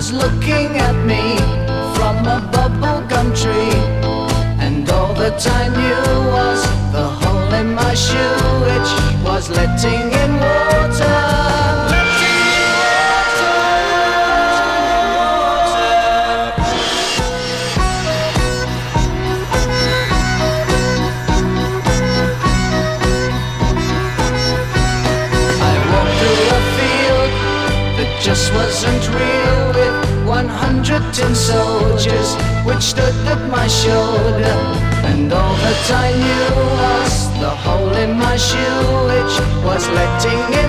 was looking at me from a bubblegum tree. And all that I knew was the hole in my shoe, which was letting in water. Just wasn't real, with 100 tin soldiers which stood at my shoulder. And all that I knew was the hole in my shoe, which was letting